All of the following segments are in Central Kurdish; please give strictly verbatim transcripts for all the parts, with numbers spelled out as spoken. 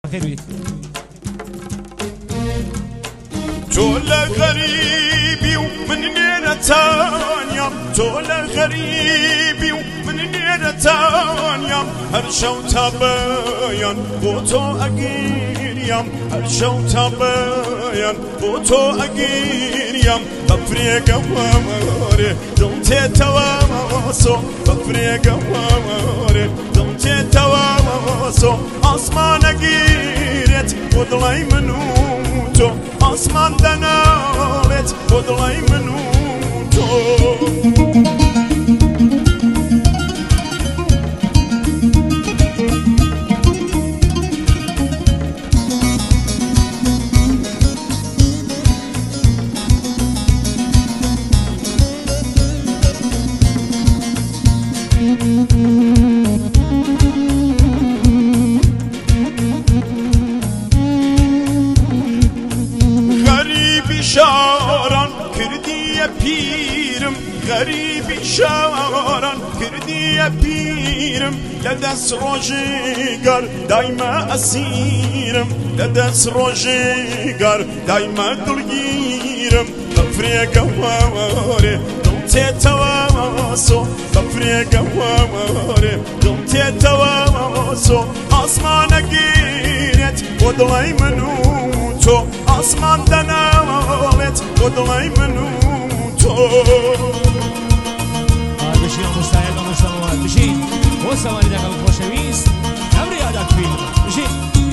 تو لغريبي ومن نينا تانيا تو لغريبي ومن نينا تانيا هرشو تبايان بوتو أجيريام هرشو تبايان بوتو أجيريام بفريق واموري دمتي توامسو بفريق واموري دمتي توامسو أسمان أجيرت وضلي منوتو أسمان دنالت وضلي منوتو شاران کردی پیرم غریبی شاران کردی پیرم لدست روزگار دایم اسیرم لدست روزگار دایم دلگیرم بفریق واره دمت تواسو بفریق واره دمت تواسو آسمان گیرت ودلای منوتو آسمان دنالت ودلای منوتو بشین مستعد و مستمر بشین و سواری دکل خوشویست نبری عادت فیلم بشین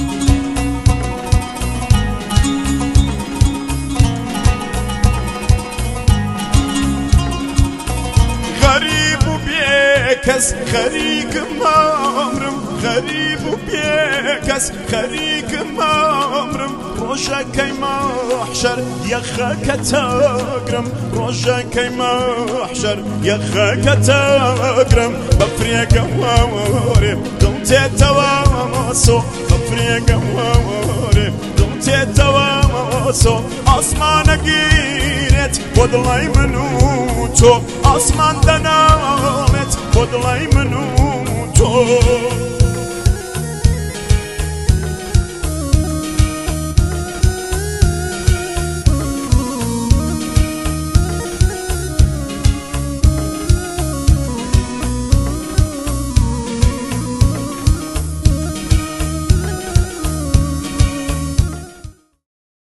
غریب و بیکس خریک مامرم غریب و بیکس خریک مامرم روشا کی محشر یخک تاگرم روشا کی محشر یخک تاگرم بفریق واره دمت توامسو بفریق واره دمت توامسو آسمان گیرت ودلای منوتو آسمان دنالت ودلای منوتو